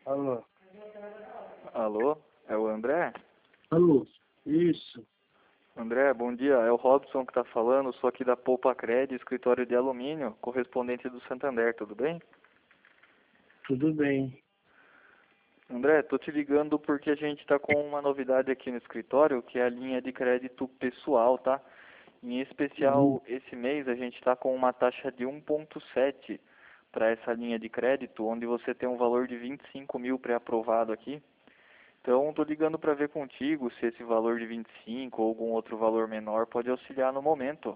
Alô? Alô, é o André? Alô? Isso. André, bom dia. É o Robson que está falando. Sou aqui da Poupa Cred, escritório de alumínio, correspondente do Santander, tudo bem? Tudo bem. André, tô te ligando porque a gente está com uma novidade aqui no escritório, que é a linha de crédito pessoal, tá? Em Uhum. especial, esse mês a gente está com uma taxa de 1,7 para essa linha de crédito, onde você tem um valor de 25 mil pré-aprovado aqui. Então, estou ligando para ver contigo se esse valor de 25 ou algum outro valor menor pode auxiliar no momento.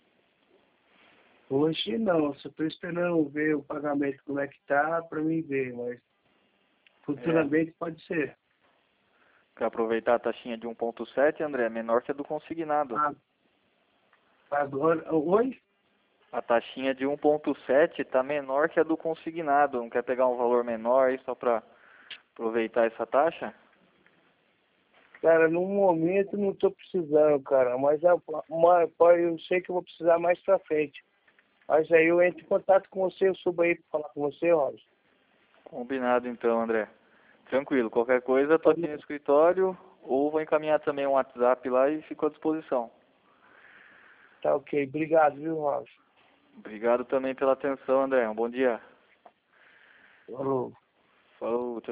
Hoje não, só estou esperando ver o pagamento como é que tá para mim ver, mas É, futuramente pode ser. para aproveitar a taxinha de 1,7, André, menor que a do consignado. Ah, agora, oi? A taxinha de 1,7 está menor que a do consignado. Não quer pegar um valor menor aí só para aproveitar essa taxa? Cara, no momento não estou precisando, cara, mas eu sei que eu vou precisar mais pra frente. Mas aí eu entro em contato com você, eu subo aí para falar com você, Robson. Combinado então, André. Tranquilo, qualquer coisa, estou aqui no escritório ou vou encaminhar também um WhatsApp lá e fico à disposição. Tá ok, obrigado, viu, Robson? Obrigado também pela atenção, André. Um bom dia. Falou. Falou, tchau.